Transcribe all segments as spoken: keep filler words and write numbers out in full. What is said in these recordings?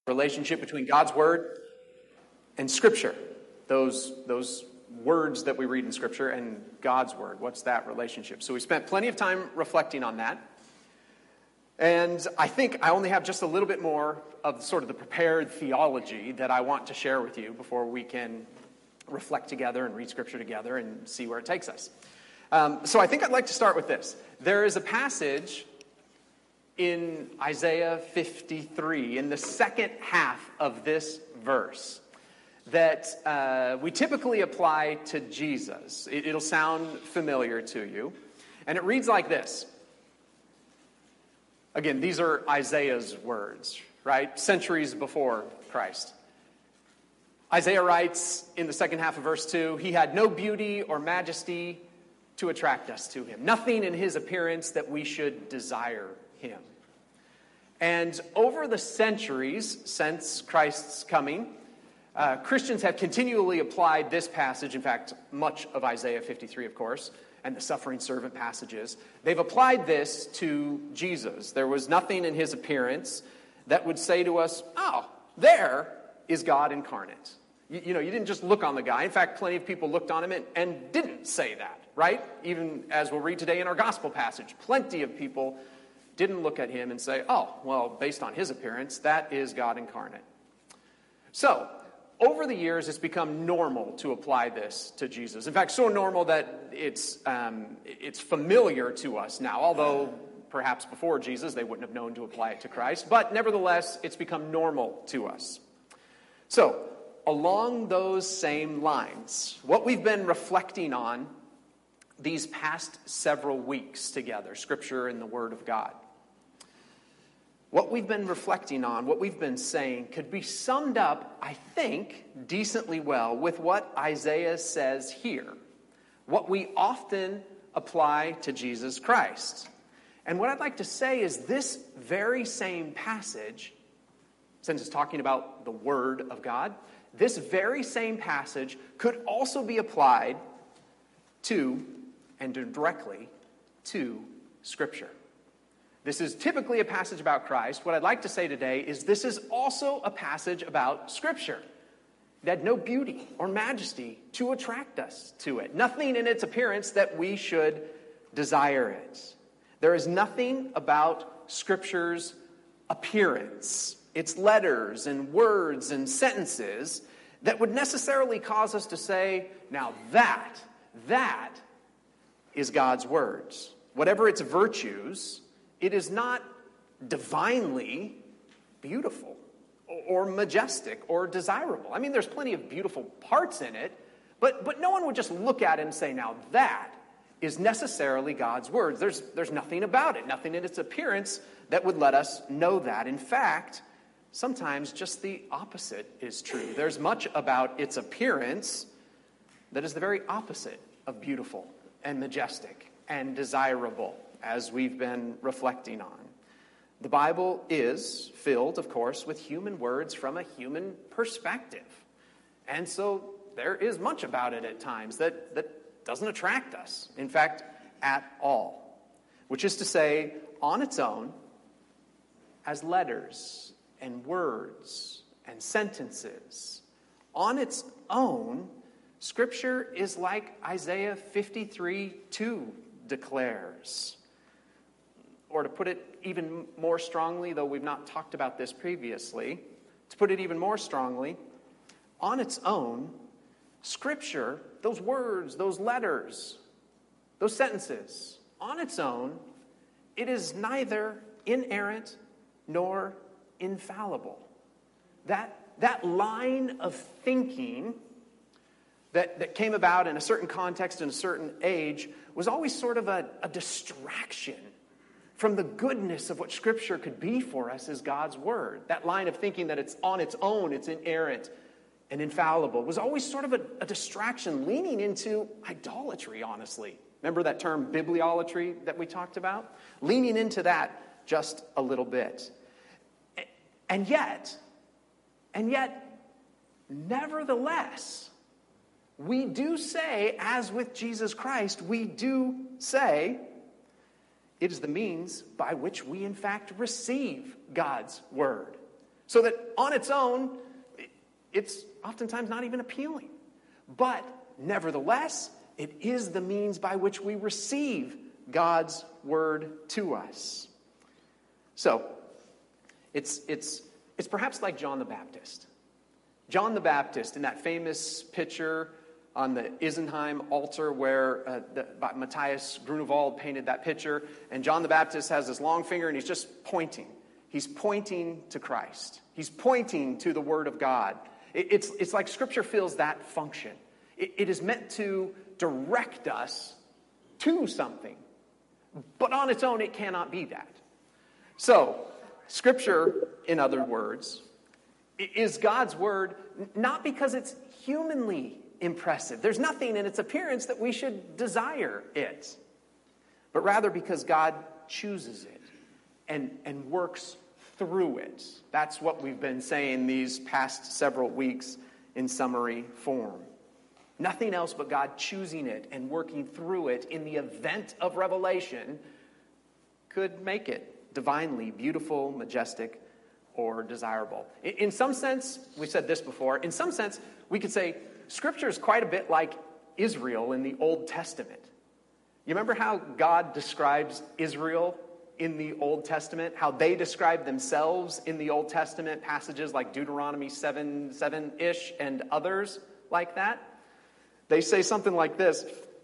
relationship between God's Word and Scripture. Those, those words that we read in Scripture and God's Word. What's that relationship? So we spent plenty of time reflecting on that. And I think I only have just a little bit more of sort of the prepared theology that I want to share with you before we can reflect together and read Scripture together and see where it takes us. Um, so I think I'd like to start with this. There is a passage in Isaiah fifty-three, in the second half of this verse, that uh, we typically apply to Jesus. It, it'll sound familiar to you. And it reads like this. Again, these are Isaiah's words, right? Centuries before Christ. Isaiah writes in the second half of verse two, "He had no beauty or majesty to attract us to him. Nothing in his appearance that we should desire him." And over the centuries since Christ's coming, uh, Christians have continually applied this passage, in fact, much of Isaiah fifty-three, of course, and the suffering servant passages. They've applied this to Jesus. There was nothing in his appearance that would say to us, oh, there is God incarnate. You, you know, you didn't just look on the guy. In fact, plenty of people looked on him and, and didn't say that, right? Even as we'll read today in our gospel passage, plenty of people didn't look at him and say, oh, well, based on his appearance, that is God incarnate. So, over the years, it's become normal to apply this to Jesus. In fact, so normal that it's um, it's familiar to us now, although perhaps before Jesus, they wouldn't have known to apply it to Christ. But nevertheless, it's become normal to us. So, along those same lines, what we've been reflecting on these past several weeks together, Scripture and the Word of God, what we've been reflecting on, what we've been saying, could be summed up, I think, decently well with what Isaiah says here. What we often apply to Jesus Christ. And what I'd like to say is this very same passage, since it's talking about the Word of God, this very same passage could also be applied to, and directly, to Scripture. This is typically a passage about Christ. What I'd like to say today is this is also a passage about Scripture. It had no beauty or majesty to attract us to it. Nothing in its appearance that we should desire it. There is nothing about Scripture's appearance, its letters and words and sentences, that would necessarily cause us to say, now that, that is God's words. Whatever its virtues, it is not divinely beautiful or majestic or desirable. I mean, there's plenty of beautiful parts in it, but, but no one would just look at it and say, now that is necessarily God's words. There's, there's nothing about it, nothing in its appearance that would let us know that. In fact, sometimes just the opposite is true. There's much about its appearance that is the very opposite of beautiful and majestic and desirable, as we've been reflecting on. The Bible is filled, of course, with human words from a human perspective. And so there is much about it at times that, that doesn't attract us, in fact, at all. Which is to say, on its own, as letters and words and sentences, on its own, Scripture is like Isaiah fifty-three two declares. Or to put it even more strongly, though we've not talked about this previously, to put it even more strongly, on its own, Scripture, those words, those letters, those sentences, on its own, it is neither inerrant nor infallible. That, that line of thinking that, that came about in a certain context in a certain age was always sort of a, a distraction from the goodness of what Scripture could be for us as God's Word. That line of thinking that it's on its own, it's inerrant and infallible, was always sort of a, a distraction, leaning into idolatry, honestly. Remember that term bibliolatry that we talked about? Leaning into that just a little bit. And yet, and yet, nevertheless, we do say, as with Jesus Christ, we do say, it is the means by which we, in fact, receive God's Word. So that on its own, it's oftentimes not even appealing. But nevertheless, it is the means by which we receive God's word to us. So, it's, it's, it's perhaps like John the Baptist. John the Baptist, in that famous picture on the Isenheim altar where uh, the, Matthias Grunewald painted that picture, and John the Baptist has this long finger and he's just pointing. He's pointing to Christ. He's pointing to the Word of God. It, it's, it's like Scripture fills that function. It, it is meant to direct us to something. But on its own, it cannot be that. So, Scripture, in other words, is God's Word not because it's humanly impressive. There's nothing in its appearance that we should desire it. But rather because God chooses it and, and works through it. That's what we've been saying these past several weeks in summary form. Nothing else but God choosing it and working through it in the event of revelation could make it divinely beautiful, majestic, or desirable. In some sense, we said this before, in some sense, we could say Scripture is quite a bit like Israel in the Old Testament. You remember how God describes Israel in the Old Testament? How they describe themselves in the Old Testament, passages like Deuteronomy seven, seven-ish and others like that? They say something like this: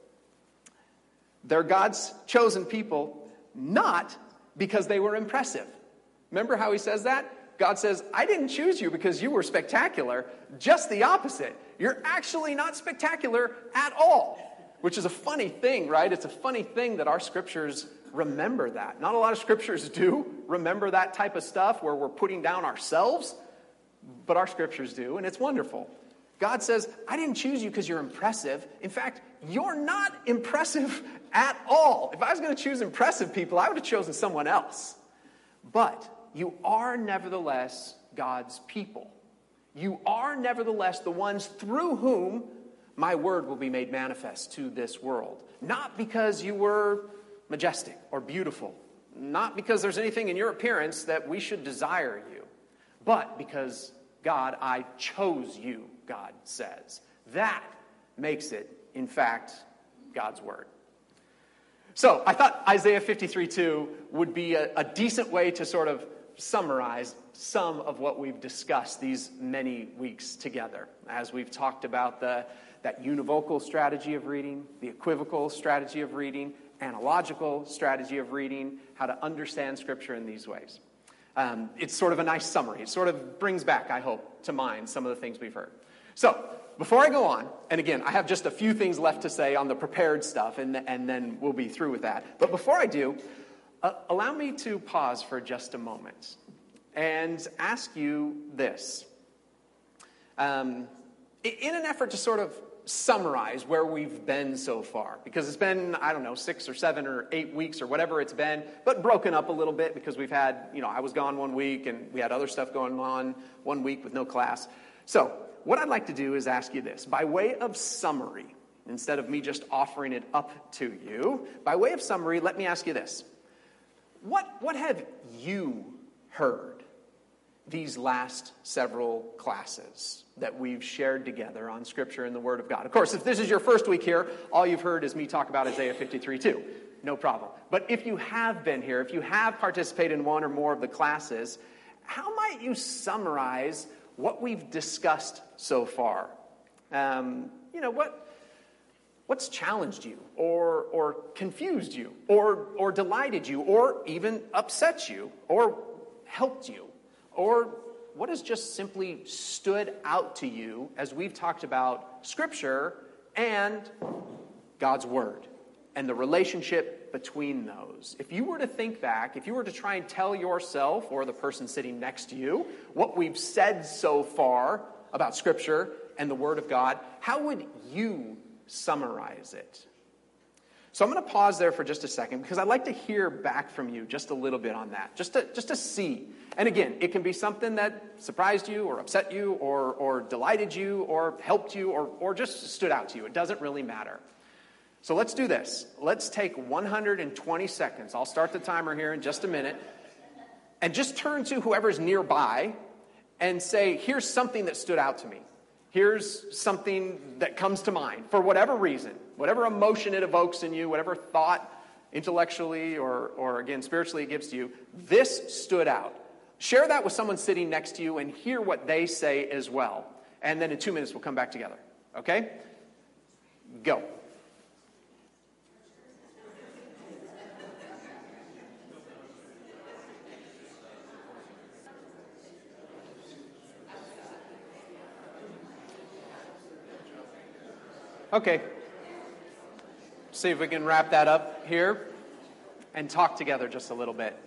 they're God's chosen people, not because they were impressive. Remember how he says that? God says, I didn't choose you because you were spectacular. Just the opposite. You're actually not spectacular at all. Which is a funny thing, right? It's a funny thing that our scriptures remember that. Not a lot of scriptures do remember that type of stuff where we're putting down ourselves, but our scriptures do, and it's wonderful. God says, I didn't choose you because you're impressive. In fact, you're not impressive at all. If I was going to choose impressive people, I would have chosen someone else. But you are nevertheless God's people. You are nevertheless the ones through whom my word will be made manifest to this world. Not because you were majestic or beautiful. Not because there's anything in your appearance that we should desire you. But because, God, I chose you, God says. That makes it, in fact, God's word. So I thought Isaiah fifty-three two would be a, a decent way to sort of summarize some of what we've discussed these many weeks together as we've talked about the that univocal strategy of reading, the equivocal strategy of reading, analogical strategy of reading, how to understand Scripture in these ways. Um, it's sort of a nice summary. It sort of brings back, I hope, to mind some of the things we've heard. So, before I go on, and again, I have just a few things left to say on the prepared stuff, and, and then we'll be through with that. But before I do, uh, allow me to pause for just a moment and ask you this. Um, in an effort to sort of summarize where we've been so far, because it's been, I don't know, six or seven or eight weeks or whatever it's been, but broken up a little bit because we've had, you know, I was gone one week and we had other stuff going on one week with no class. So what I'd like to do is ask you this, by way of summary, instead of me just offering it up to you, by way of summary, let me ask you this. What, what have you heard these last several classes that we've shared together on Scripture and the Word of God? Of course, if this is your first week here, all you've heard is me talk about Isaiah fifty-three two. No problem. But if you have been here, if you have participated in one or more of the classes, how might you summarize what we've discussed so far? Um, you know, what what's challenged you or or confused you or or delighted you or even upset you or helped you? Or what has just simply stood out to you as we've talked about Scripture and God's Word and the relationship between those? If you were to think back, if you were to try and tell yourself or the person sitting next to you what we've said so far about Scripture and the Word of God, how would you summarize it? So I'm going to pause there for just a second because I'd like to hear back from you just a little bit on that, just to, just to see. And again, it can be something that surprised you or upset you or, or delighted you or helped you or, or just stood out to you. It doesn't really matter. So let's do this. Let's take one hundred twenty seconds. I'll start the timer here in just a minute. And just turn to whoever's nearby and say, here's something that stood out to me. Here's something that comes to mind for whatever reason, whatever emotion it evokes in you, whatever thought intellectually or, or again, spiritually it gives to you. This stood out. Share that with someone sitting next to you and hear what they say as well. And then in two minutes, we'll come back together. Okay? Go. Okay. See if we can wrap that up here and talk together just a little bit.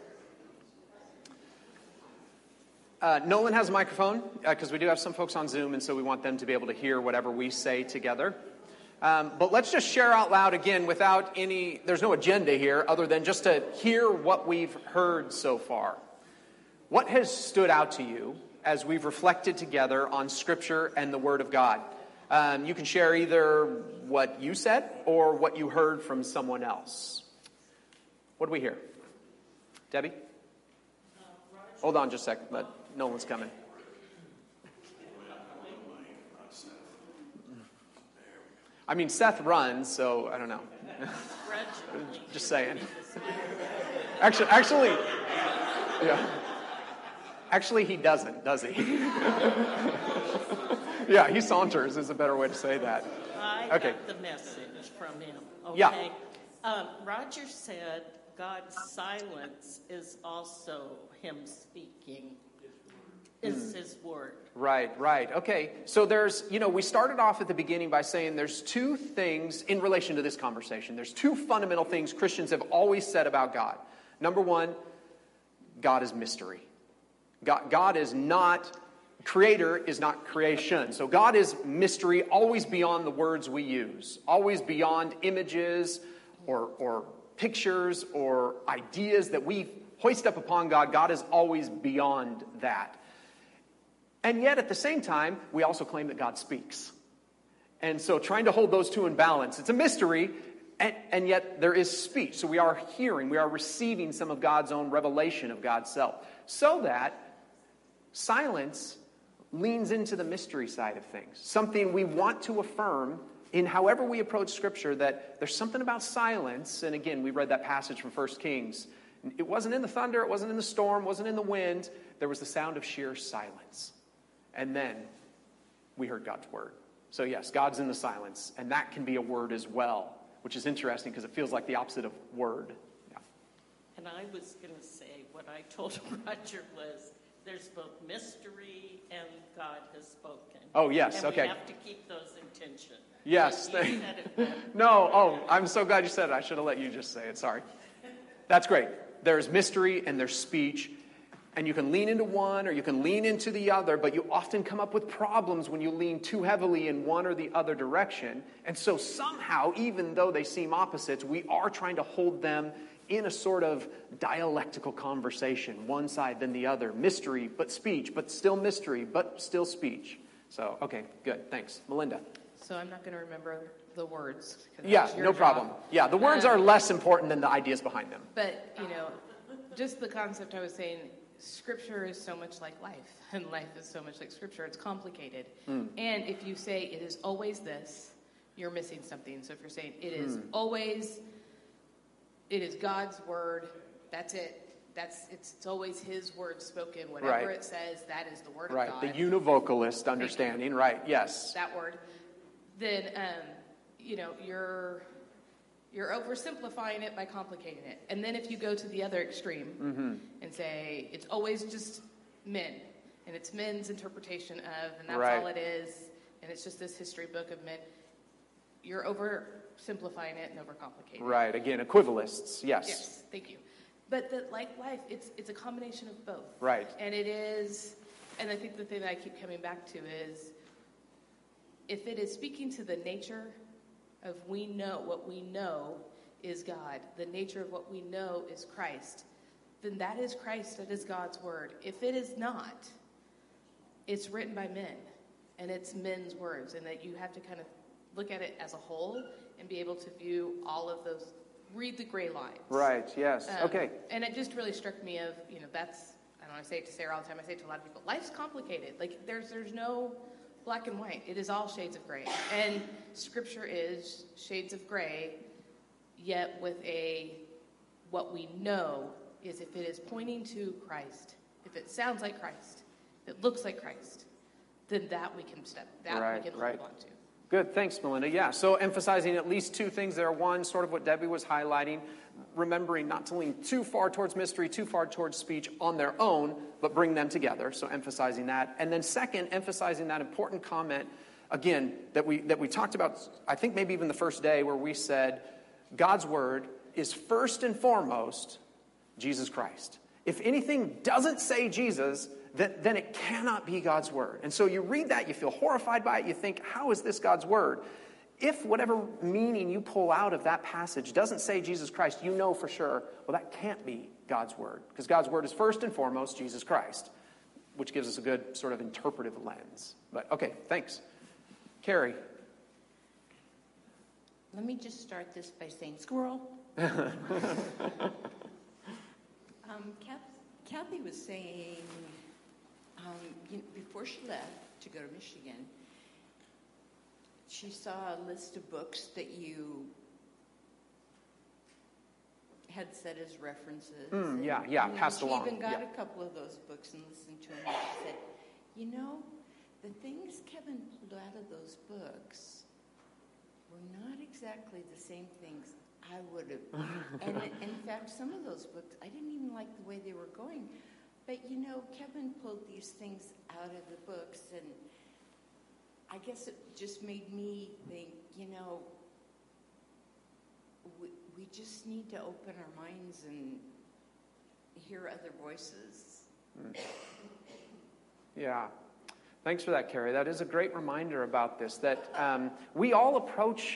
Uh, Nolan has a microphone because uh, we do have some folks on Zoom, and so we want them to be able to hear whatever we say together. Um, but let's just share out loud again without any, there's no agenda here other than just to hear what we've heard so far. What has stood out to you as we've reflected together on Scripture and the Word of God? Um, you can share either what you said or what you heard from someone else. What do we hear? Debbie? Hold on just a second. But no one's coming. I mean, Seth runs, so I don't know. Just saying. Actually, actually, yeah. Actually, he doesn't, does he? Yeah, he saunters is a better way to say that. I okay. got the message from him. Okay. Yeah. Um, Roger said God's silence is also him speaking. Is mm. his word. Right, right. Okay. So there's, you know, we started off at the beginning by saying there's two things in relation to this conversation. There's two fundamental things Christians have always said about God. Number one, God is mystery. God, God is not, creator is not creation. So God is mystery, always beyond the words we use, always beyond images or, or pictures or ideas that we hoist up upon God. God is always beyond that. And yet, at the same time, we also claim that God speaks. And so trying to hold those two in balance, it's a mystery, and, and yet there is speech. So we are hearing, we are receiving some of God's own revelation of God's self. So that silence leans into the mystery side of things. Something we want to affirm in however we approach Scripture, that there's something about silence. And again, we read that passage from First Kings. It wasn't in the thunder, it wasn't in the storm, it wasn't in the wind. There was the sound of sheer silence. And then we heard God's word. So yes, God's in the silence, and that can be a word as well, which is interesting because it feels like the opposite of word. Yeah. And I was going to say, what I told Roger was, there's both mystery and God has spoken. Oh, yes, and okay. we have to keep those in tension. Yes. You said it no, oh, I'm so glad you said it. I should have let you just say it. Sorry. That's great. There's mystery and there's speech. And you can lean into one or you can lean into the other, but you often come up with problems when you lean too heavily in one or the other direction. And so somehow, even though they seem opposites, we are trying to hold them in a sort of dialectical conversation, one side then the other. Mystery, but speech, but still mystery, but still speech. So, okay, good. Thanks. Melinda. So I'm not going to remember the words. Yeah, no problem. job. Yeah, the words um, are less important than the ideas behind them. But, you know, just the concept I was saying, Scripture is so much like life, and life is so much like Scripture. It's complicated. Mm. And if you say it is always this, you're missing something. So if you're saying it is mm. always, it is God's word, that's it. That's it's, it's always His word spoken. Whatever right. it says, that is the word right. of God. Right, the univocalist understanding. Right, yes. That word. Then, um, you know, you're... You're oversimplifying it by complicating it. And then if you go to the other extreme mm-hmm. and say, it's always just men, and it's men's interpretation of, and that's right. all it is, and it's just this history book of men, you're oversimplifying it and overcomplicating it. Right, again, equivalists, yes. Yes, thank you. But the, like life, it's it's a combination of both. Right. And it is, and I think the thing that I keep coming back to is, if it is speaking to the nature of we know, what we know is God, the nature of what we know is Christ, then that is Christ, that is God's word. If it is not, it's written by men, and it's men's words, and that you have to kind of look at it as a whole and be able to view all of those, read the gray lines. Right, yes, Um, okay. And it just really struck me of, you know, that's, I don't I say it to Sarah all the time, I say it to a lot of people, life's complicated. Like, there's there's no black and white. It is all shades of gray. And Scripture is shades of gray, yet with a, what we know is if it is pointing to Christ, if it sounds like Christ, if it looks like Christ, then that we can step, that Right, we can right. hold on to. Good, thanks, Melinda. Yeah, so emphasizing at least two things there. One, sort of what Debbie was highlighting, remembering not to lean too far towards mystery, too far towards speech on their own, but bring them together. So emphasizing that. And then second, emphasizing that important comment, again, that we that we talked about, I think maybe even the first day, where we said God's word is first and foremost Jesus Christ. If anything doesn't say Jesus, then, then it cannot be God's word. And so you read that, you feel horrified by it, you think, how is this God's word? If whatever meaning you pull out of that passage doesn't say Jesus Christ, you know for sure, well, that can't be God's word. Because God's word is first and foremost Jesus Christ, which gives us a good sort of interpretive lens. But, okay, thanks. Carrie. Let me just start this by saying, squirrel. Um, Kath, Kathy was saying, um, you know, before she left to go to Michigan, she saw a list of books that you had set as references. Mm, yeah, yeah, and passed she along. She even got yeah. a couple of those books and listened to them. And she said, you know, the things Kevin pulled out of those books were not exactly the same things I would have. And in fact, some of those books, I didn't even like the way they were going. But, you know, Kevin pulled these things out of the books, and I guess it just made me think, you know, we, we just need to open our minds and hear other voices. Mm. Yeah. Thanks for that, Carrie. That is a great reminder about this, that um, we all approach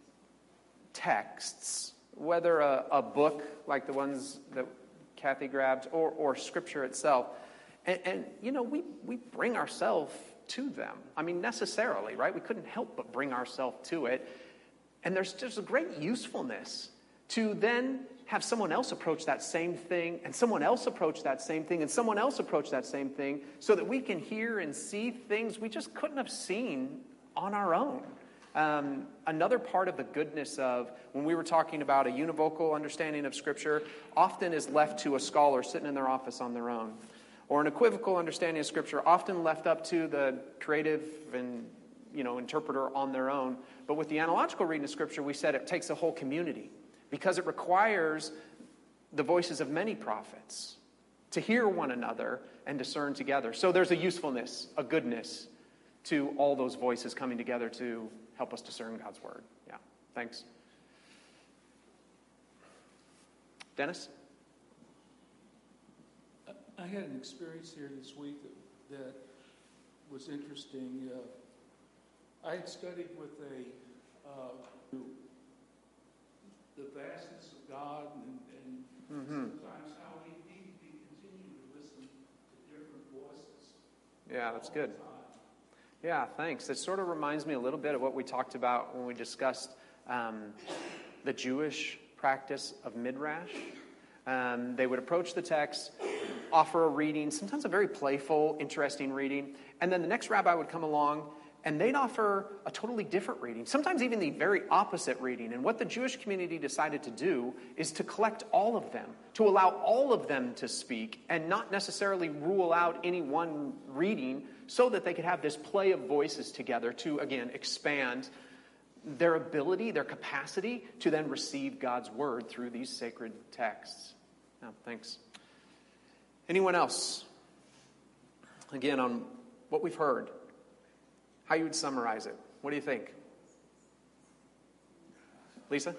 texts, whether a, a book like the ones that Kathy grabbed or, or Scripture itself, and, and you know, we, we bring ourselves to them. I mean, necessarily, right? We couldn't help but bring ourselves to it. And there's just a great usefulness to then have someone else approach that same thing, and someone else approach that same thing, and someone else approach that same thing, so that we can hear and see things we just couldn't have seen on our own. Um, another part of the goodness of, when we were talking about a univocal understanding of Scripture, often is left to a scholar sitting in their office on their own. Or an equivocal understanding of Scripture, often left up to the creative and, you know, interpreter on their own. But with the analogical reading of Scripture, we said it takes a whole community, because it requires the voices of many prophets to hear one another and discern together. So there's a usefulness, a goodness to all those voices coming together to help us discern God's word. Yeah, thanks. Dennis? I had an experience here this week that, that was interesting. Uh, I had studied with a uh, the vastness of God and, and mm-hmm. sometimes how we need to continue to listen to different voices. Yeah, that's good. Yeah, thanks. It sort of reminds me a little bit of what we talked about when we discussed um, the Jewish practice of midrash. Um, they would approach the text, offer a reading, sometimes a very playful, interesting reading, and then the next rabbi would come along and they'd offer a totally different reading, sometimes even the very opposite reading. And what the Jewish community decided to do is to collect all of them, to allow all of them to speak and not necessarily rule out any one reading, so that they could have this play of voices together to, again, expand their ability, their capacity to then receive God's word through these sacred texts. Oh, thanks. Anyone else? Again, on what we've heard, how you would summarize it. What do you think? Lisa?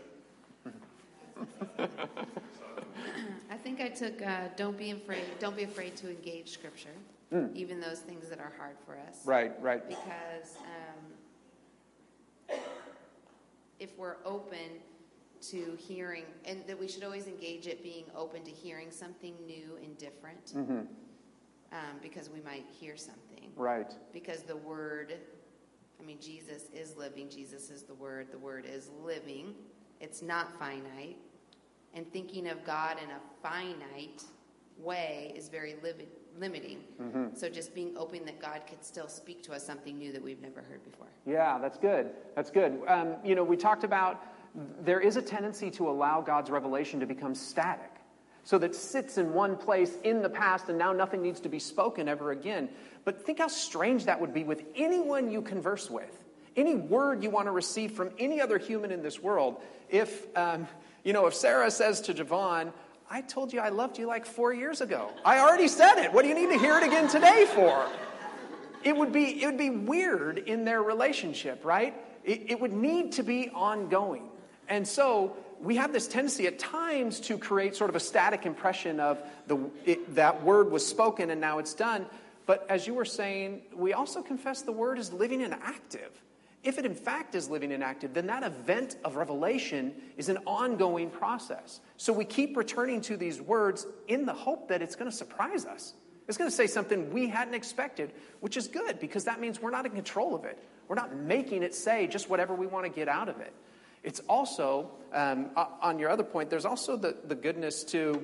I think I took uh, don't be afraid don't be afraid to engage Scripture, mm. even those things that are hard for us. Right, right. Because um, if we're open to hearing, and that we should always engage it being open to hearing something new and different, mm-hmm. um, because we might hear something. Right. Because the Word, I mean, Jesus is living. Jesus is the Word. The Word is living. It's not finite. And thinking of God in a finite way is very limit, limiting. Mm-hmm. So just being open that God could still speak to us something new that we've never heard before. Yeah, that's good. That's good. Um, you know, we talked about there is a tendency to allow God's revelation to become static. So that sits in one place in the past and now nothing needs to be spoken ever again. But think how strange that would be with anyone you converse with. Any word you want to receive from any other human in this world. If, um, you know, if Sarah says to Javon, I told you I loved you like four years ago. I already said it. What do you need to hear it again today for? It would be, it would be weird in their relationship, right? It, it would need to be ongoing. And so we have this tendency at times to create sort of a static impression of the it, that word was spoken and now it's done. But as you were saying, we also confess the word is living and active. If it in fact is living and active, then that event of revelation is an ongoing process. So we keep returning to these words in the hope that it's going to surprise us. It's going to say something we hadn't expected, which is good because that means we're not in control of it. We're not making it say just whatever we want to get out of it. It's also, um, on your other point, there's also the, the goodness to,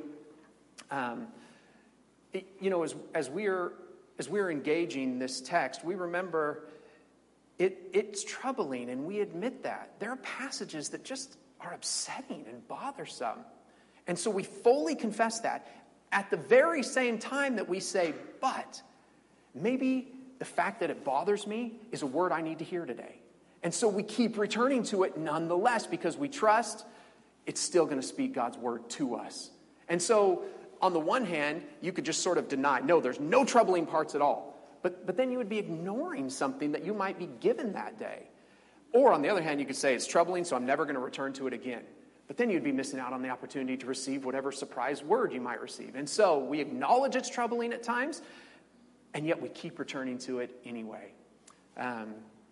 um, it, you know, as, as we're as we're engaging this text, we remember it, it's troubling, and we admit that. There are passages that just are upsetting and bothersome. And so we fully confess that at the very same time that we say, but maybe the fact that it bothers me is a word I need to hear today. And so we keep returning to it nonetheless because we trust it's still going to speak God's word to us. And so on the one hand, you could just sort of deny, no, there's no troubling parts at all. But, but then you would be ignoring something that you might be given that day. Or on the other hand, you could say it's troubling, so I'm never going to return to it again. But then you'd be missing out on the opportunity to receive whatever surprise word you might receive. And so we acknowledge it's troubling at times, and yet we keep returning to it anyway. Um,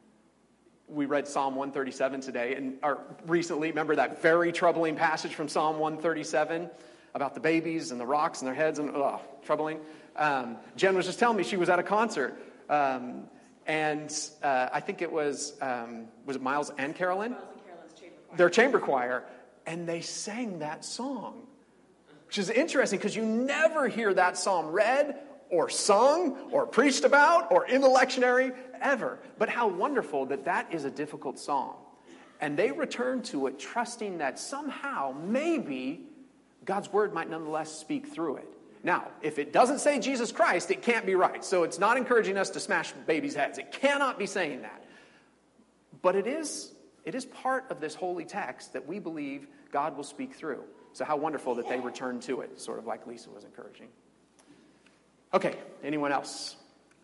we read Psalm one thirty-seven today, and or recently, remember that very troubling passage from Psalm one thirty-seven about the babies and the rocks in their heads, and ugh, troubling. Um, Jen was just telling me she was at a concert, um, and uh, I think it was, um, was it Miles and Carolyn? Miles and Carolyn's chamber choir. Their chamber choir, and they sang that song, which is interesting because you never hear that psalm read or sung or preached about or in the lectionary ever. But how wonderful that that is a difficult psalm. And they return to it trusting that somehow, maybe, God's word might nonetheless speak through it. Now, if it doesn't say Jesus Christ, it can't be right. So it's not encouraging us to smash babies' heads. It cannot be saying that. But it is, it is part of this holy text that we believe God will speak through. So how wonderful that they return to it, sort of like Lisa was encouraging. Okay, anyone else?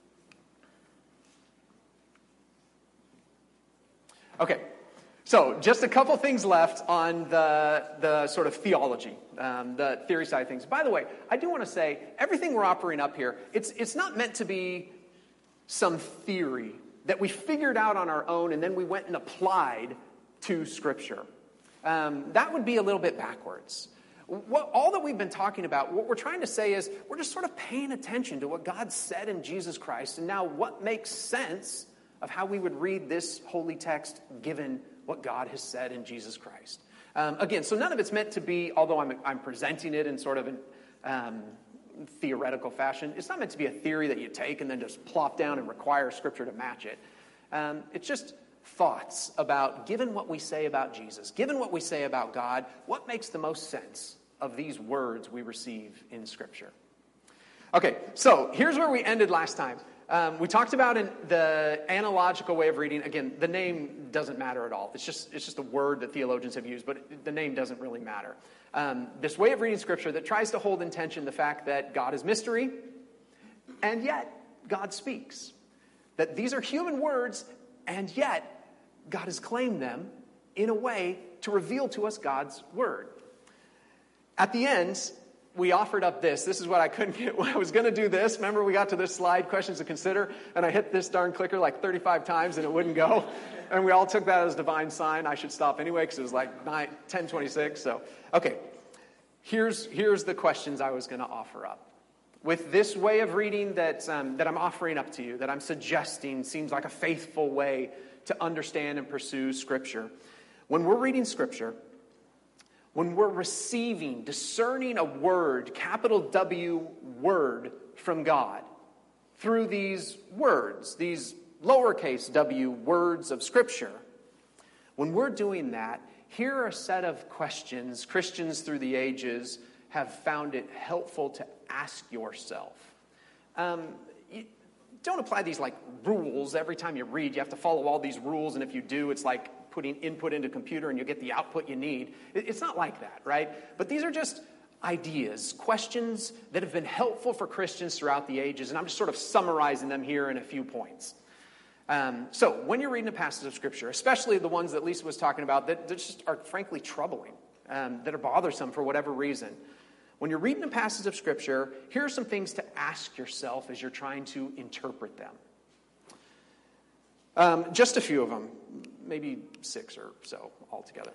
Okay. So just a couple things left on the, the sort of theology, um, the theory side of things. By the way, I do want to say, everything we're offering up here, it's, it's not meant to be some theory that we figured out on our own and then we went and applied to Scripture. Um, that would be a little bit backwards. What, all that we've been talking about, what we're trying to say is we're just sort of paying attention to what God said in Jesus Christ, and now what makes sense of how we would read this holy text given what God has said in Jesus Christ. Um, again, so none of it's meant to be, although I'm, I'm presenting it in sort of a um, theoretical fashion, it's not meant to be a theory that you take and then just plop down and require Scripture to match it. Um, it's just thoughts about, given what we say about Jesus, given what we say about God, what makes the most sense of these words we receive in Scripture. Okay, so here's where we ended last time. Um, we talked about in the analogical way of reading. Again, the name doesn't matter at all. It's just it's just a word that theologians have used, but the name doesn't really matter. Um, this way of reading Scripture that tries to hold in tension the fact that God is mystery, and yet God speaks. That these are human words, and yet God has claimed them in a way to reveal to us God's word. At the end, we offered up this. This is what I couldn't get. I was going to do this. Remember, we got to this slide, questions to consider, and I hit this darn clicker like thirty-five times, and it wouldn't go. And we all took that as a divine sign. I should stop anyway because it was like nine, ten twenty-six. So, okay, here's here's the questions I was going to offer up. With this way of reading that um, that I'm offering up to you, that I'm suggesting seems like a faithful way to understand and pursue Scripture. When we're reading Scripture, when we're receiving, discerning a word, capital W word from God through these words, these lowercase w words of Scripture. When we're doing that, here are a set of questions Christians through the ages have found it helpful to ask yourself. Um, you don't apply these like rules every time you read. You have to follow all these rules, and if you do, it's like putting input into a computer and you get the output you need. It's not like that, right? But these are just ideas, questions that have been helpful for Christians throughout the ages, and I'm just sort of summarizing them here in a few points. Um, so, when you're reading a passage of Scripture, especially the ones that Lisa was talking about that, that just are frankly troubling, um, that are bothersome for whatever reason, when you're reading a passage of Scripture, here are some things to ask yourself as you're trying to interpret them. Um, just a few of them, maybe six or so altogether.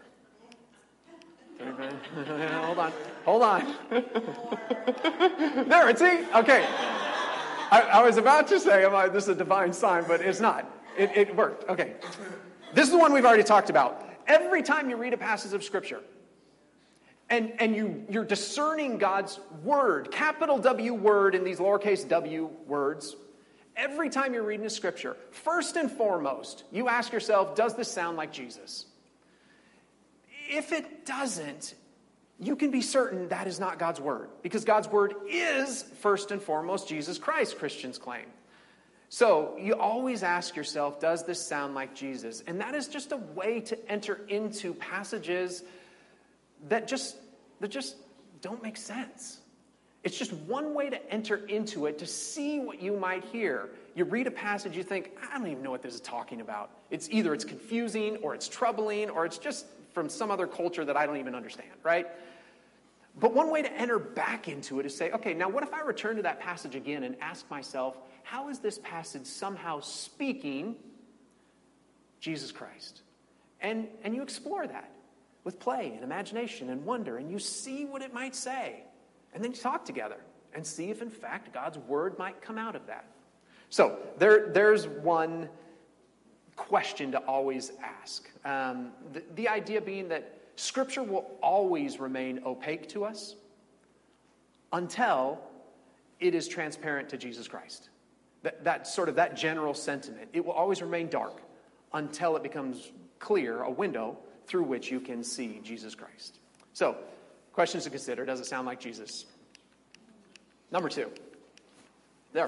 Hold on, hold on. There, see? Okay. I, I was about to say, am I, this is a divine sign, but it's not. It, it worked. Okay. This is the one we've already talked about. Every time you read a passage of Scripture, and, and you, you're discerning God's word, capital W word in these lowercase w words, every time you're reading a Scripture, first and foremost, you ask yourself, does this sound like Jesus? If it doesn't, you can be certain that is not God's word, because God's word is, first and foremost, Jesus Christ, Christians claim. So you always ask yourself, does this sound like Jesus? And that is just a way to enter into passages that just, that just don't make sense. It's just one way to enter into it, to see what you might hear. You read a passage, you think, I don't even know what this is talking about. It's either it's confusing, or it's troubling, or it's just from some other culture that I don't even understand, right? But one way to enter back into it is say, okay, now what if I return to that passage again and ask myself, how is this passage somehow speaking Jesus Christ? And, and you explore that with play and imagination and wonder, and you see what it might say. And then you talk together and see if, in fact, God's word might come out of that. So there, there's one question to always ask. Um, the, the idea being that Scripture will always remain opaque to us until it is transparent to Jesus Christ. That, that sort of that general sentiment. It will always remain dark until it becomes clear, a window through which you can see Jesus Christ. So, questions to consider. Does it sound like Jesus? Number two. There.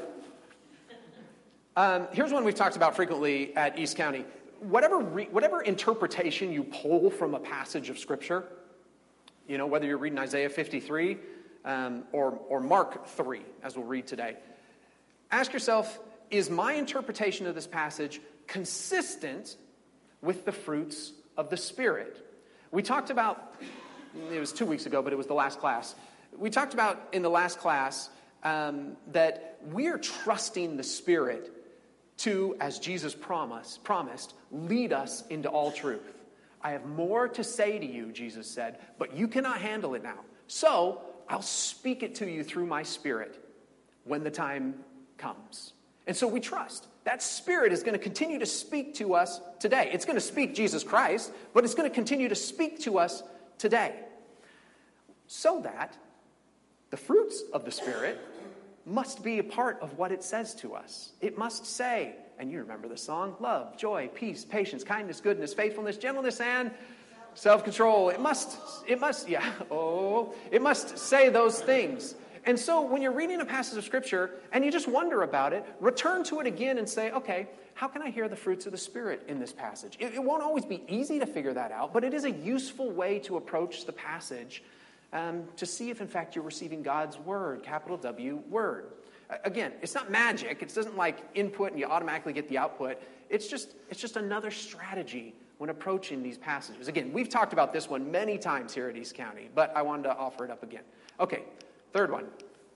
Um, here's one we've talked about frequently at East County. Whatever re- whatever interpretation you pull from a passage of Scripture, you know, whether you're reading Isaiah fifty-three um, or, or Mark three, as we'll read today, ask yourself, is my interpretation of this passage consistent with the fruits of the Spirit? We talked about, it was two weeks ago, but it was the last class. We talked about in the last class um, that we're trusting the Spirit to, as Jesus promised, promised, lead us into all truth. I have more to say to you, Jesus said, but you cannot handle it now. So I'll speak it to you through my Spirit when the time comes. And so we trust. That Spirit is going to continue to speak to us today. It's going to speak Jesus Christ, but it's going to continue to speak to us today. So that the fruits of the Spirit must be a part of what it says to us. It must say, and you remember the song, love, joy, peace, patience, kindness, goodness, faithfulness, gentleness, and self-control. It must, it must, yeah, oh, it must say those things. And so when you're reading a passage of Scripture and you just wonder about it, return to it again and say, okay, how can I hear the fruits of the Spirit in this passage? It, it won't always be easy to figure that out, but it is a useful way to approach the passage Um, to see if, in fact, you're receiving God's word, capital W, word. Again, it's not magic. It doesn't like input and you automatically get the output. It's just, it's just another strategy when approaching these passages. Again, we've talked about this one many times here at East County, but I wanted to offer it up again. Okay, third one.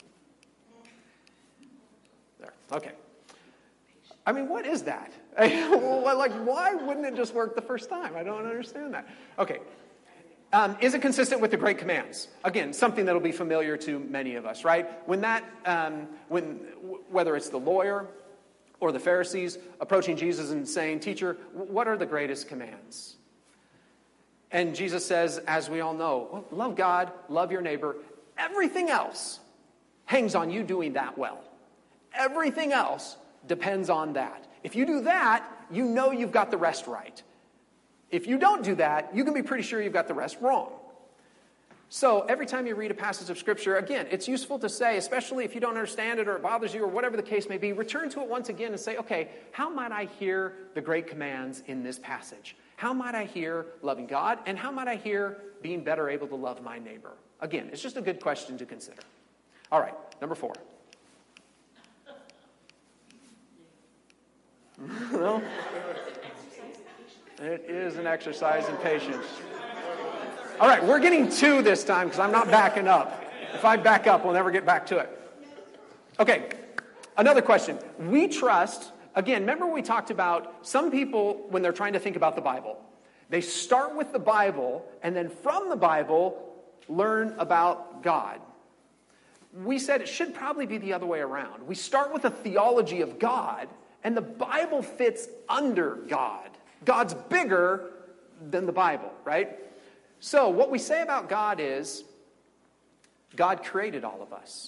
There, okay. I mean, what is that? Like, why wouldn't it just work the first time? I don't understand that. Okay. Um, is it consistent with the Great Commands? Again, something that'll be familiar to many of us, right? When that, um, when w- whether it's the lawyer or the Pharisees approaching Jesus and saying, "Teacher, what are the greatest commands?" And Jesus says, as we all know, well, love God, love your neighbor. Everything else hangs on you doing that well. Everything else depends on that. If you do that, you know you've got the rest right. If you don't do that, you can be pretty sure you've got the rest wrong. So every time you read a passage of Scripture, again, it's useful to say, especially if you don't understand it or it bothers you or whatever the case may be, return to it once again and say, okay, how might I hear the great commands in this passage? How might I hear loving God? And how might I hear being better able to love my neighbor? Again, it's just a good question to consider. All right, number four. Well, it is an exercise in patience. All right, we're getting two this time because I'm not backing up. If I back up, we'll never get back to it. Okay, another question. We trust, again, remember we talked about some people, when they're trying to think about the Bible, they start with the Bible and then from the Bible learn about God. We said it should probably be the other way around. We start with a theology of God and the Bible fits under God. God's bigger than the Bible, right? So what we say about God is, God created all of us.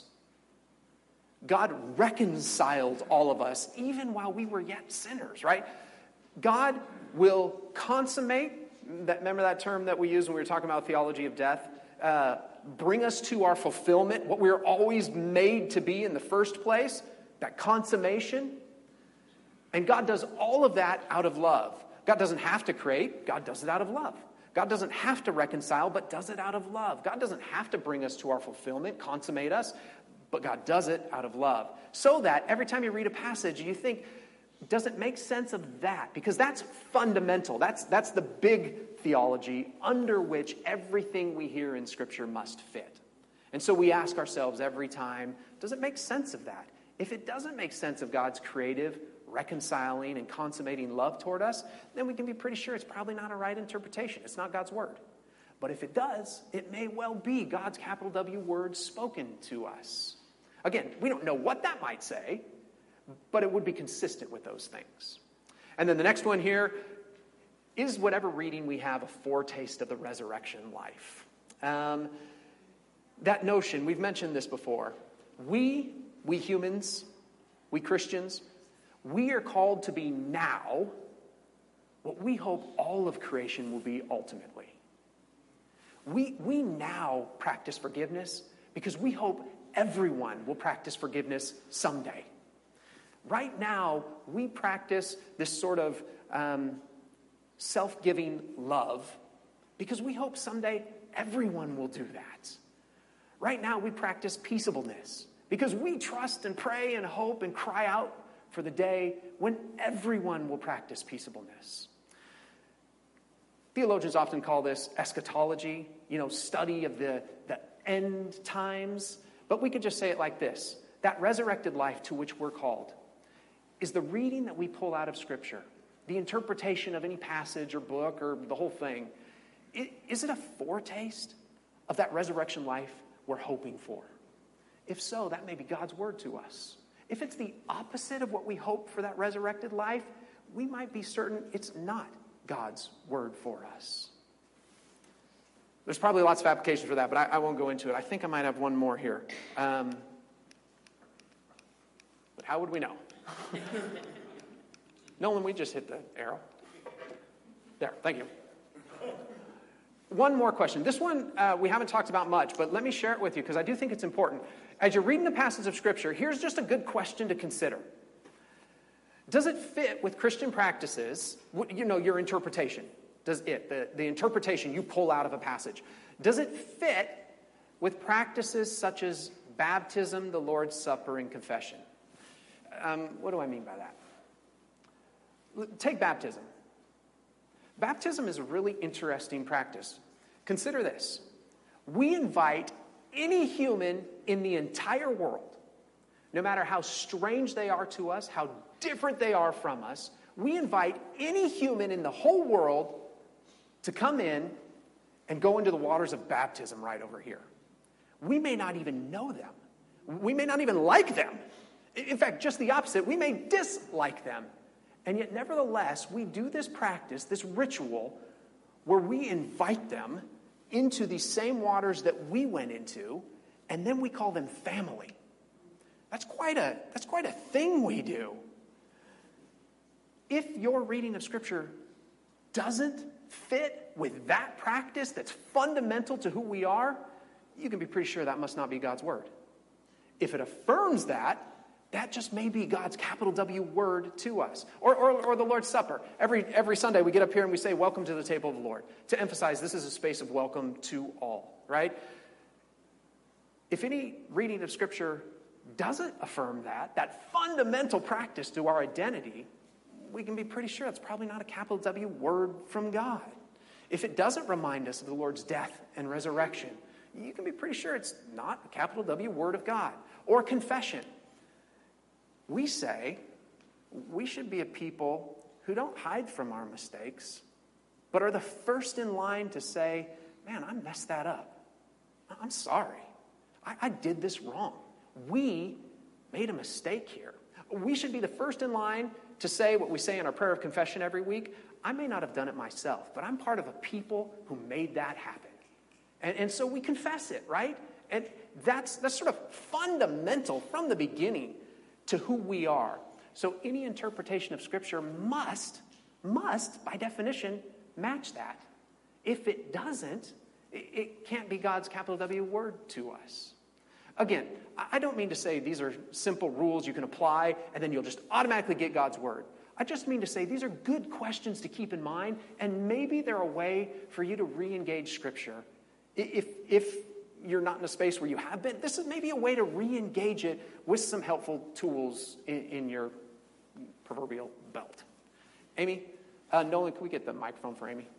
God reconciled all of us, even while we were yet sinners, right? God will consummate, that, remember that term that we used when we were talking about theology of death? Uh, bring us to our fulfillment, what we were always made to be in the first place, that consummation. And God does all of that out of love. God doesn't have to create, God does it out of love. God doesn't have to reconcile, but does it out of love. God doesn't have to bring us to our fulfillment, consummate us, but God does it out of love. So that every time you read a passage, you think, does it make sense of that? Because that's fundamental. That's, that's the big theology under which everything we hear in Scripture must fit. And so we ask ourselves every time, does it make sense of that? If it doesn't make sense of God's creative, reconciling, and consummating love toward us, then we can be pretty sure it's probably not a right interpretation. It's not God's word. But if it does, it may well be God's capital W word spoken to us. Again, we don't know what that might say, but it would be consistent with those things. And then the next one here, is whatever reading we have a foretaste of the resurrection life? Um, that notion, we've mentioned this before. We, we humans, we Christians, we are called to be now what we hope all of creation will be ultimately. We, we now practice forgiveness because we hope everyone will practice forgiveness someday. Right now, we practice this sort of um, self-giving love because we hope someday everyone will do that. Right now, we practice peaceableness because we trust and pray and hope and cry out for the day when everyone will practice peaceableness. Theologians often call this eschatology, you know, study of the, the end times. But we could just say it like this. That resurrected life to which we're called is the reading that we pull out of Scripture, the interpretation of any passage or book or the whole thing. Is it a foretaste of that resurrection life we're hoping for? If so, that may be God's word to us. If it's the opposite of what we hope for that resurrected life, we might be certain it's not God's word for us. There's probably lots of applications for that, but I, I won't go into it. I think I might have one more here. Um, but how would we know? Nolan, we just hit the arrow. There, thank you. One more question. This one uh, we haven't talked about much, but let me share it with you because I do think it's important. As you're reading the passage of Scripture, here's just a good question to consider. Does it fit with Christian practices, you know, your interpretation? Does it, the, the interpretation you pull out of a passage, does it fit with practices such as baptism, the Lord's Supper, and confession? Um, what do I mean by that? Take baptism. Baptism is a really interesting practice. Consider this. We invite any human in the entire world, no matter how strange they are to us, how different they are from us, we invite any human in the whole world to come in and go into the waters of baptism right over here. We may not even know them. We may not even like them. In fact, just the opposite. We may dislike them. And yet, nevertheless, we do this practice, this ritual, where we invite them into these same waters that we went into, and then we call them family. That's quite a, that's quite a thing we do. If your reading of Scripture doesn't fit with that practice that's fundamental to who we are, you can be pretty sure that must not be God's word. If it affirms that, that just may be God's capital W word to us. Or, or, or the Lord's Supper. Every, every Sunday we get up here and we say, welcome to the table of the Lord, to emphasize this is a space of welcome to all, right? If any reading of Scripture doesn't affirm that, that fundamental practice to our identity, we can be pretty sure it's probably not a capital W word from God. If it doesn't remind us of the Lord's death and resurrection, you can be pretty sure it's not a capital W word of God. Or confession. We say we should be a people who don't hide from our mistakes, but are the first in line to say, man, I messed that up. I'm sorry. I, I did this wrong. We made a mistake here. We should be the first in line to say what we say in our prayer of confession every week. I may not have done it myself, but I'm part of a people who made that happen. And, and so we confess it, right? And that's, that's sort of fundamental from the beginning to who we are. So any interpretation of Scripture must, must, by definition, match that. If it doesn't, it, it can't be God's capital W word to us. Again, I don't mean to say these are simple rules you can apply and then you'll just automatically get God's word. I just mean to say these are good questions to keep in mind, and maybe they're a way for you to re-engage Scripture. If, if you're not in a space where you have been, this is maybe a way to re-engage it with some helpful tools in, in your proverbial belt. Amy, uh, Nolan, can we get the microphone for Amy?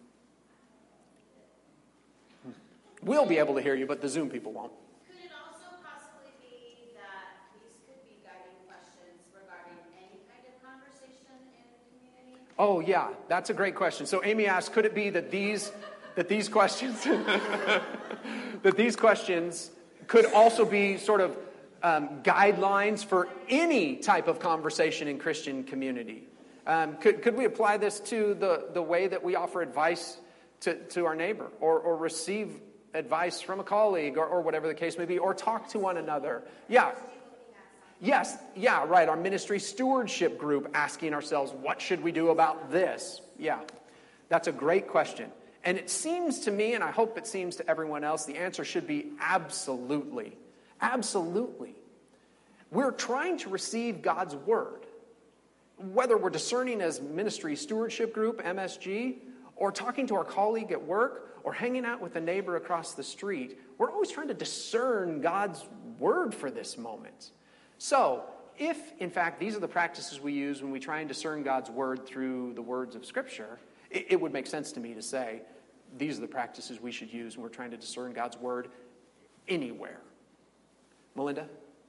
We'll be able to hear you, but the Zoom people won't. Could it also possibly be that these could be guiding questions regarding any kind of conversation in the community? Oh, yeah, that's a great question. So Amy asked, could it be that these that these questions that these questions could also be sort of um, guidelines for any type of conversation in Christian community? Um, could could we apply this to the, the way that we offer advice to, to our neighbor, or, or receive advice from a colleague, or, or whatever the case may be, or talk to one another? Yeah. Yes, yeah, right. Our ministry stewardship group, asking ourselves, what should we do about this? Yeah, that's a great question. And it seems to me, and I hope it seems to everyone else, the answer should be absolutely. Absolutely. We're trying to receive God's word. Whether we're discerning as ministry stewardship group, M S G, or talking to our colleague at work, or hanging out with a neighbor across the street, we're always trying to discern God's word for this moment. So, if, in fact, these are the practices we use when we try and discern God's word through the words of Scripture, it, it would make sense to me to say, these are the practices we should use when we're trying to discern God's word anywhere. Melinda?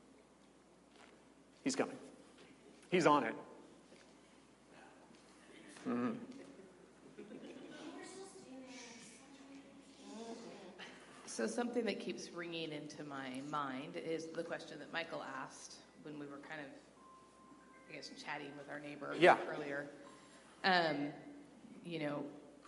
He's coming. He's on it. Mm-hmm. So something that keeps ringing into my mind is the question that Michael asked when we were kind of, I guess, chatting with our neighbor yeah. earlier. Um, you know,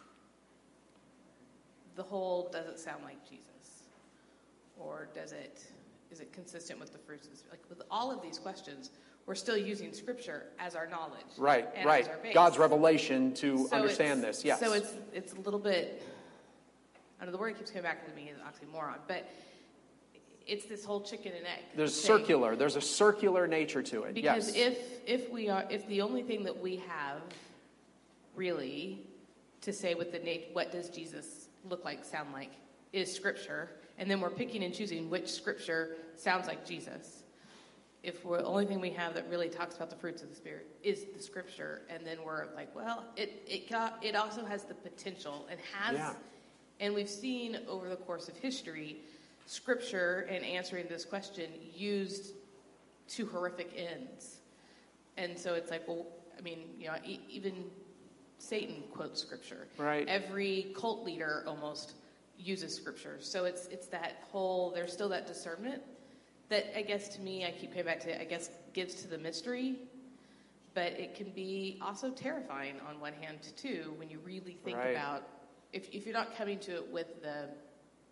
the whole, does it sound like Jesus? Or does it, is it consistent with the fruits of the Spirit? Like with all of these questions, we're still using Scripture as our knowledge. Right, and right. As our base. God's revelation to so understand this, yes. So it's it's a little bit, I know the word keeps coming back to me as oxymoron, but it's this whole chicken and egg. There's thing. circular, there's a circular nature to it, Because yes. if if we are, if the only thing that we have really to say with the nat- what does Jesus look like, sound like, is Scripture, and then we're picking and choosing which Scripture sounds like Jesus. If we're, the only thing we have that really talks about the fruits of the Spirit is the Scripture, and then we're like, well, it it got, it also has the potential and has, yeah. and we've seen over the course of history, Scripture and answering this question used to horrific ends. And so it's like, well, I mean, you know, e- even Satan quotes Scripture. Right. Every cult leader almost uses Scripture. So it's it's that whole, there's still that discernment that I guess to me, I keep coming back to, I guess, gives to the mystery. But it can be also terrifying on one hand, too, when you really think right. about, if if you're not coming to it with the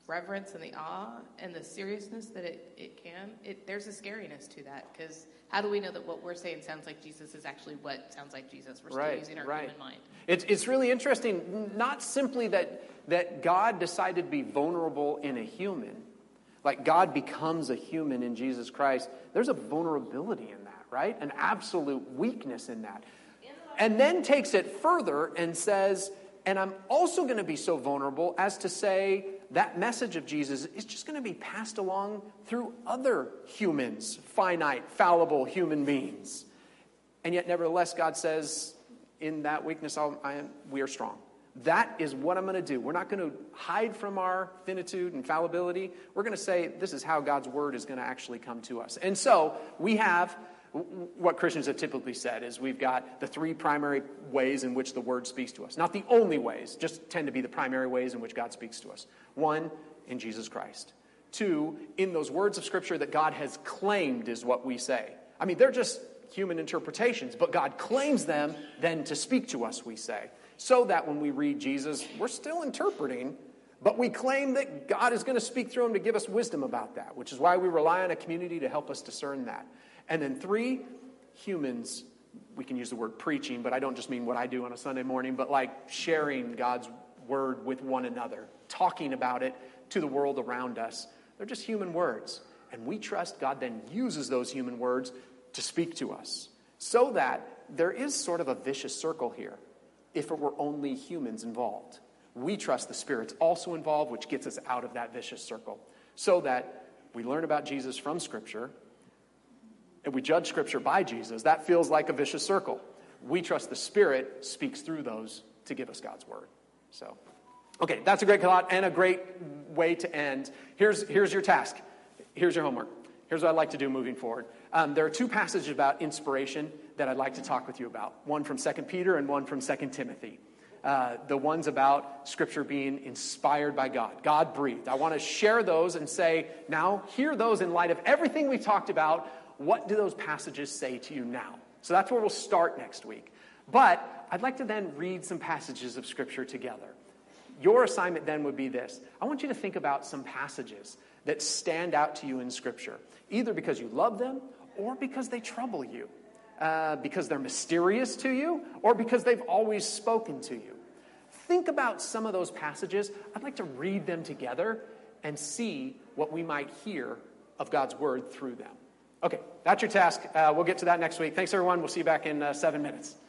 reverence and the awe and the seriousness that it, it can, it, there's a scariness to that, because how do we know that what we're saying sounds like Jesus is actually what sounds like Jesus? We're still Right, using our right. human mind. It's, it's really interesting, not simply that, that God decided to be vulnerable in a human, like God becomes a human in Jesus Christ. There's a vulnerability in that, right? An absolute weakness in that. And then takes it further and says, and I'm also going to be so vulnerable as to say that message of Jesus is just going to be passed along through other humans, finite, fallible human beings. And yet, nevertheless, God says, in that weakness, I'll, I am, we are strong. That is what I'm going to do. We're not going to hide from our finitude and fallibility. We're going to say, this is how God's word is going to actually come to us. And so, we have what Christians have typically said is we've got the three primary ways in which the word speaks to us. Not the only ways, just tend to be the primary ways in which God speaks to us. One, in Jesus Christ. Two, in those words of Scripture that God has claimed is what we say. I mean, they're just human interpretations, but God claims them then to speak to us, we say. So that when we read Jesus, we're still interpreting, but we claim that God is going to speak through him to give us wisdom about that, which is why we rely on a community to help us discern that. And then three, humans, we can use the word preaching, but I don't just mean what I do on a Sunday morning, but like sharing God's word with one another, talking about it to the world around us. They're just human words. And we trust God then uses those human words to speak to us. So that there is sort of a vicious circle here, if it were only humans involved. We trust the Spirit's also involved, which gets us out of that vicious circle. So that we learn about Jesus from Scripture, and we judge Scripture by Jesus. That feels like a vicious circle. We trust the Spirit speaks through those to give us God's word. So, okay, that's a great thought and a great way to end. Here's, here's your task. Here's your homework. Here's what I'd like to do moving forward. Um, there are two passages about inspiration that I'd like to talk with you about. One from Second Peter and one from Second Timothy. Uh, the ones about Scripture being inspired by God, God-breathed. I want to share those and say, now, hear those in light of everything we've talked about. What do those passages say to you now? So that's where we'll start next week. But I'd like to then read some passages of Scripture together. Your assignment then would be this. I want you to think about some passages that stand out to you in Scripture, either because you love them or because they trouble you, uh, because they're mysterious to you, or because they've always spoken to you. Think about some of those passages. I'd like to read them together and see what we might hear of God's word through them. Okay, that's your task. Uh, we'll get to that next week. Thanks, everyone. We'll see you back in uh, seven minutes.